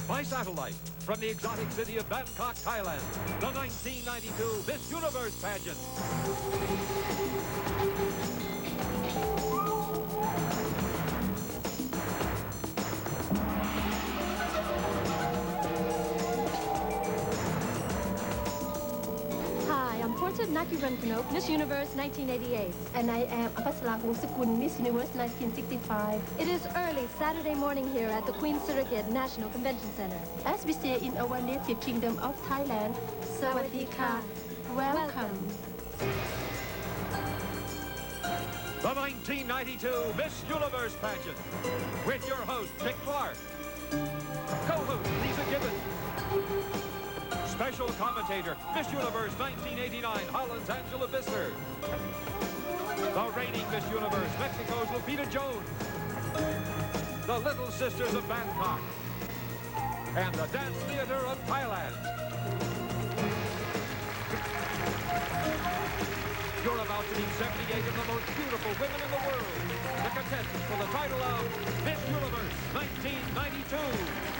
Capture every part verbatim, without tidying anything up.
by satellite from the exotic city of Bangkok, Thailand, the nineteen ninety-two Miss Universe pageant. Hi, I'm Portia Naki Renkanok, Miss Universe nineteen eighty-eight. And I am Apasala Hungsakun, Miss Universe nineteen sixty-five. It is early Saturday morning here at the Queen Surrogate National Convention Center. As we say in our native kingdom of Thailand, Sawadika, welcome. The nineteen ninety-two Miss Universe pageant with your host, Dick Clark. Co-host, Lisa Gibbons. Special commentator, Miss Universe nineteen eighty-nine, Holland's Angela Visser. The reigning Miss Universe, Mexico's Lupita Jones. The Little Sisters of Bangkok. And the Dance Theater of Thailand. You're about to meet seventy-eight of the most beautiful women in the world. The contestants for the title of Miss Universe nineteen ninety-two.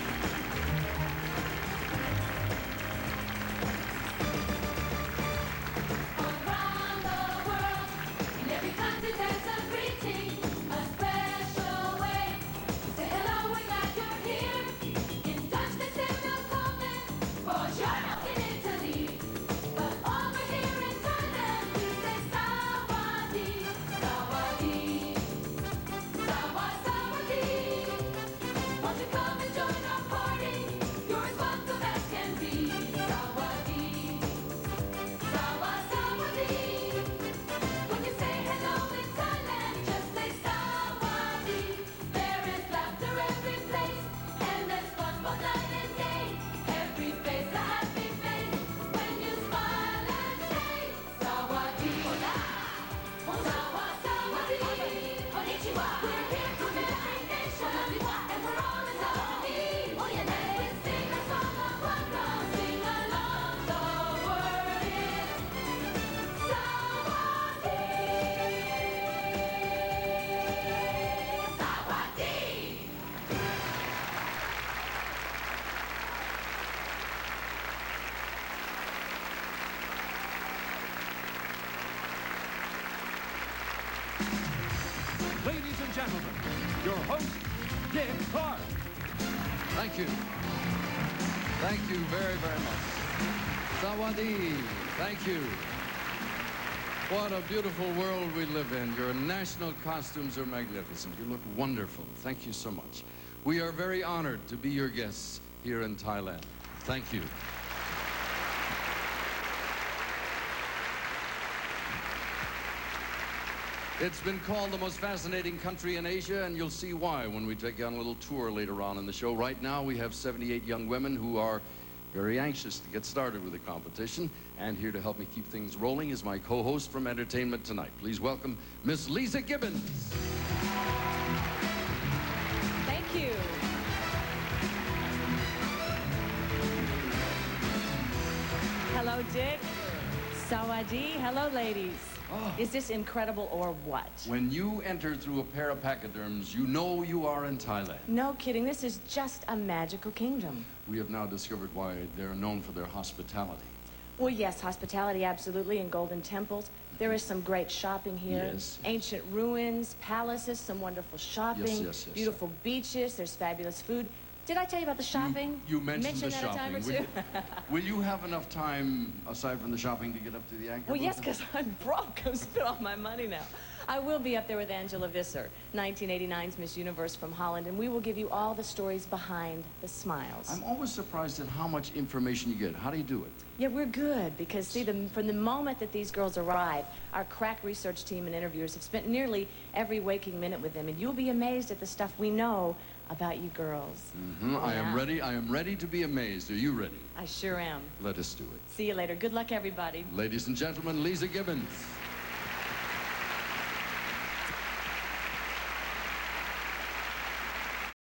Ladies and gentlemen, your host, Dick Clark. Thank you. Thank you very, very much. Sawadi. Thank you. What a beautiful world we live in. Your national costumes are magnificent. You look wonderful. Thank you so much. We are very honored to be your guests here in Thailand. Thank you. It's been called the most fascinating country in Asia, and you'll see why when we take you on a little tour later on in the show. Right now, we have seventy-eight young women who are very anxious to get started with the competition. And here to help me keep things rolling is my co-host from Entertainment Tonight. Please welcome Miss Lisa Gibbons. Thank you. Hello, Dick. Sawadi. Hello, ladies. Oh. Is this incredible or what? When you enter through a pair of pachyderms, you know you are in Thailand. No kidding. This is just a magical kingdom. We have now discovered why they're known for their hospitality. Well, yes, hospitality, absolutely, and golden temples. There is some great shopping here. Yes. Ancient ruins, palaces, some wonderful shopping. Yes, yes, yes. Beautiful beaches. There's fabulous food. Did I tell you about the shopping? You, you mentioned Mention the that shopping. a time or Will two? you, will you have enough time, aside from the shopping, to get up to the anchor Well, booth? yes, because I'm broke. I've spent all my money now. I will be up there with Angela Visser, nineteen eighty-nine's Miss Universe from Holland, and we will give you all the stories behind the smiles. I'm always surprised at how much information you get. How do you do it? Yeah, we're good because, see, the, from the moment that these girls arrive, our crack research team and interviewers have spent nearly every waking minute with them, and you'll be amazed at the stuff we know about you girls. Mm-hmm. I am Yeah. ready. I am ready to be amazed. Are you ready? I sure am. Let us do it. See you later. Good luck, everybody. Ladies and gentlemen, Lisa Gibbons.